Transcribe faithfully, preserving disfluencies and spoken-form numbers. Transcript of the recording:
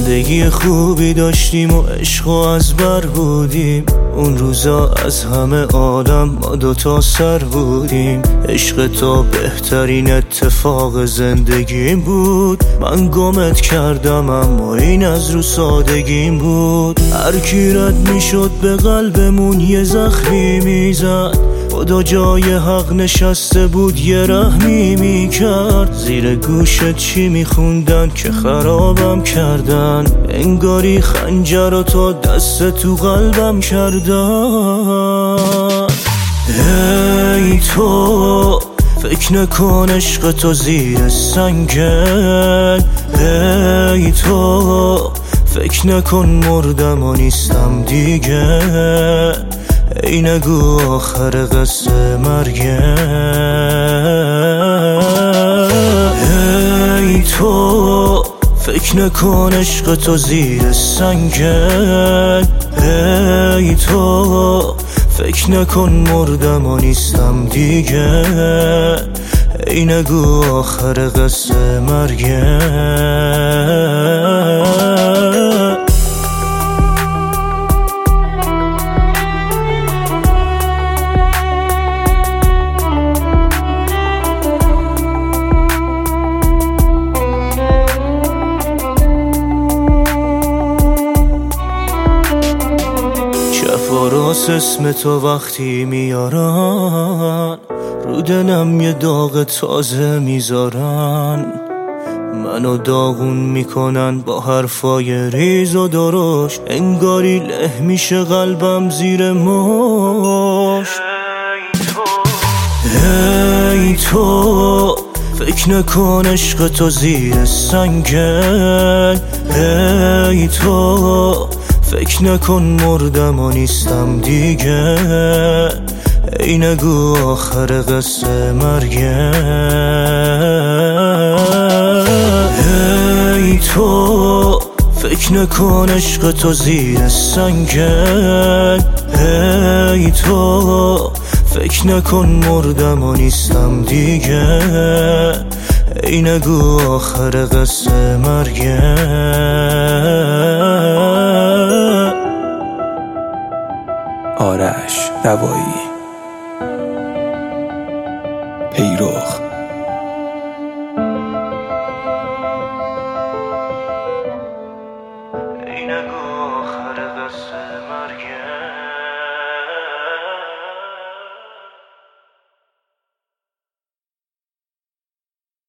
زندگی خوبی داشتیم و عشق و از بر بودیم. اون روزا از همه عالم ما دوتا سر بودیم. عشق تو بهترین اتفاق زندگیم بود. من گمت کردم اما این از رو سادگیم بود. هر کی رد میشد به قلبمون یه زخمی میزد. خدا جای حق نشسته بود یه رحمی میکرد. زیر گوشت چی میخوندن که خرابم کردن. انگاری خنجر و تو دست تو قلبم کردن. ای تو فکر نکن عشق تو زیر سنگه. ای تو فکر نکن مردم و نیستم دیگه. ای نگو آخر قصه مرگه. ای تو فکر نکن عشق تو زیر سنگه. ای تو فکر نکن مردم و نیستم دیگه. ای نگو آخر قصه مرگه. راست اسم تو وقتی میارن رو دلم یه داغ تازه میذارن. منو داغون میکنن با حرفای ریز و درشت. انگاری له میشه قلبم زیر مشت. ای تو فکر نکن عشق تو زیر سنگه. ای تو فکر نکن مردم و نیستم دیگه. ای نگو آخر قصه مرگه. ای تو فکر نکن عشق تو زیر سنگه. ای تو فکر نکن مردم و نیستم دیگه. ای نگو آخر قصه مرگه. آرش دوایی پیروخ. ای نگو